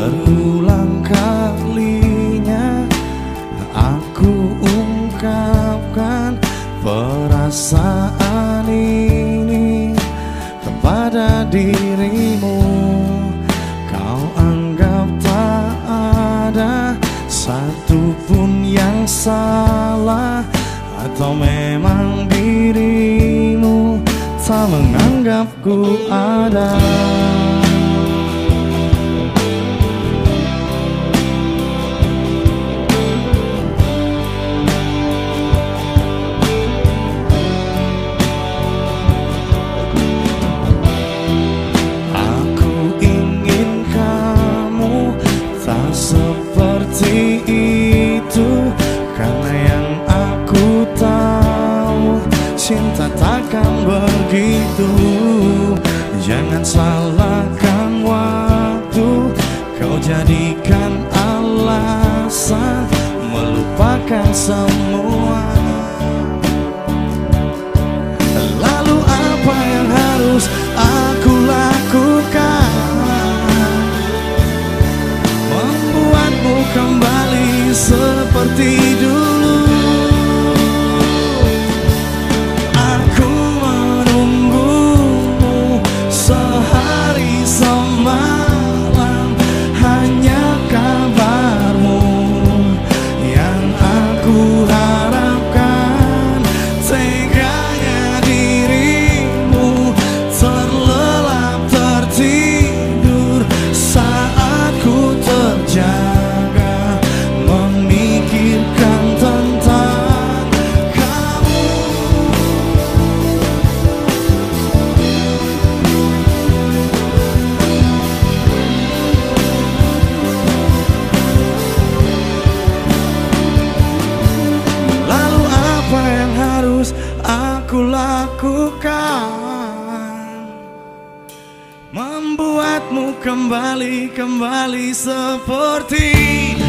Berulang kalinya aku ungkapkan perasaan ini kepada dirimu. Kau anggap tak ada satupun yang salah, atau memang dirimu tak menganggapku ada. Seperti itu, karena yang aku tahu cinta takkan begitu. Jangan salahkan waktu, kau jadikan alasan melupakan semua. Lalu apa yang harus aku lakukan? Kembali seperti dulu. Aku menunggumu sehari semalam, hanya kabarmu yang aku harapkan. Teganya dirimu terlelap tertidur saat ku terjatuh. Aku lakukan membuatmu kembali seperti